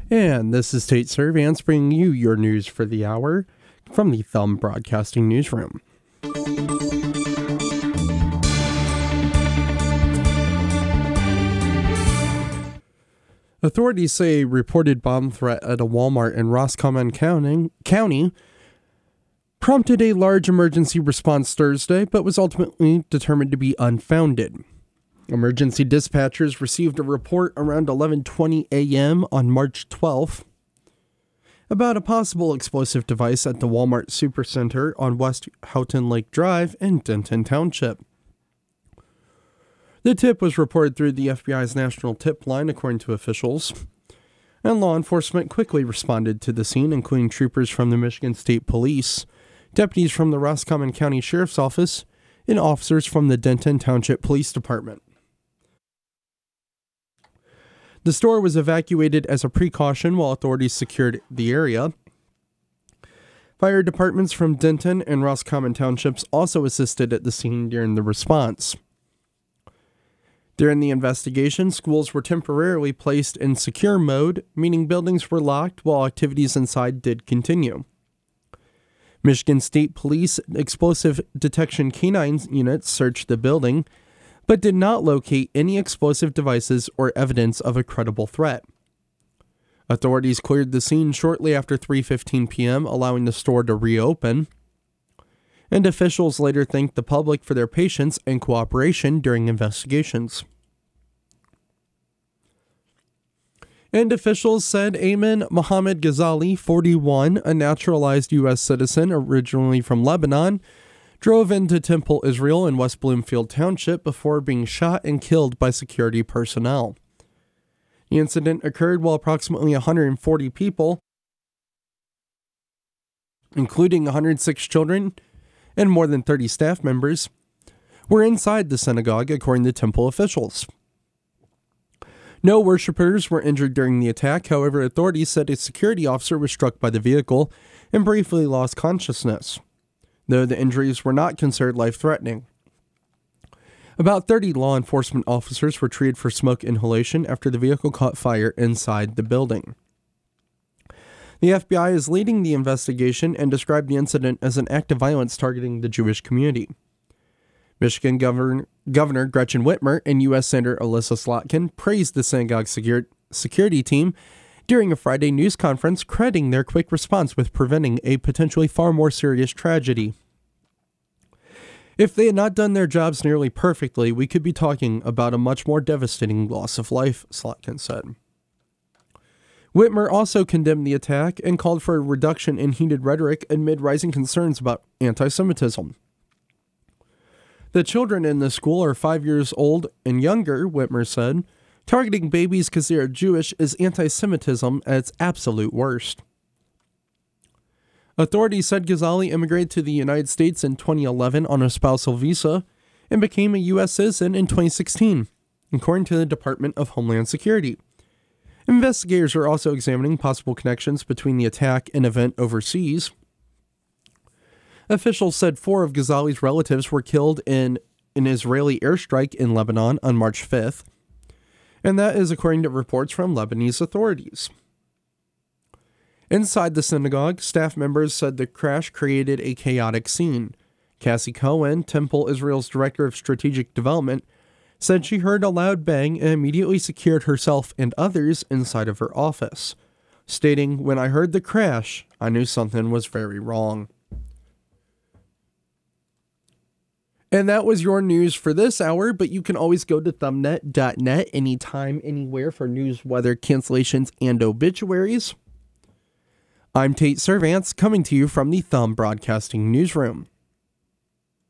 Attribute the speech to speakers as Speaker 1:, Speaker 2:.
Speaker 1: And this is Tate Servance bringing you your news for the hour from the Thumb Broadcasting Newsroom. Authorities say a reported bomb threat at a Walmart in Roscommon County prompted a large emergency response Thursday, but was ultimately determined to be unfounded. Emergency dispatchers received a report around 11:20 a.m. on March 12th about a possible explosive device at the Walmart Supercenter on West Houghton Lake Drive in Denton Township. The tip was reported through the FBI's National Tip Line, according to officials, and law enforcement quickly responded to the scene, including troopers from the Michigan State Police, deputies from the Roscommon County Sheriff's Office, and officers from the Denton Township Police Department. The store was evacuated as a precaution while authorities secured the area. Fire departments from Denton and Roscommon Townships also assisted at the scene during the response. During the investigation, schools were temporarily placed in secure mode, meaning buildings were locked while activities inside did continue. Michigan State Police explosive detection canine units searched the building, but did not locate any explosive devices or evidence of a credible threat. Authorities cleared the scene shortly after 3:15 p.m., allowing the store to reopen, and officials later thanked the public for their patience and cooperation during investigations. And officials said Ayman Mohammed Ghazali, 41, a naturalized U.S. citizen originally from Lebanon, drove into Temple, Israel in West Bloomfield Township before being shot and killed by security personnel. The incident occurred while approximately 140 people, including 106 children and more than 30 staff members, were inside the synagogue, according to temple officials. No worshippers were injured during the attack. However, authorities said a security officer was struck by the vehicle and briefly lost consciousness, though the injuries were not considered life-threatening. About 30 law enforcement officers were treated for smoke inhalation after the vehicle caught fire inside the building. The FBI is leading the investigation and described the incident as an act of violence targeting the Jewish community. Michigan Governor Gretchen Whitmer and U.S. Senator Alyssa Slotkin praised the synagogue security team during a Friday news conference, crediting their quick response with preventing a potentially far more serious tragedy. If they had not done their jobs nearly perfectly, we could be talking about a much more devastating loss of life, Slotkin said. Whitmer also condemned the attack and called for a reduction in heated rhetoric amid rising concerns about anti-Semitism. The children in the school are 5 years old and younger, Whitmer said. Targeting babies because they are Jewish is anti-Semitism at its absolute worst. Authorities said Ghazali immigrated to the United States in 2011 on a spousal visa and became a U.S. citizen in 2016, according to the Department of Homeland Security. Investigators are also examining possible connections between the attack and event overseas. Officials said 4 of Ghazali's relatives were killed in an Israeli airstrike in Lebanon on March 5th, and that is according to reports from Lebanese authorities. Inside the synagogue, staff members said the crash created a chaotic scene. Cassie Cohen, Temple Israel's director of strategic development, said she heard a loud bang and immediately secured herself and others inside of her office, stating, "When I heard the crash, I knew something was very wrong." And that was your news for this hour, but you can always go to thumbnet.net anytime, anywhere for news, weather, cancellations, and obituaries. I'm Tate Servance, coming to you from the Thumb Broadcasting Newsroom.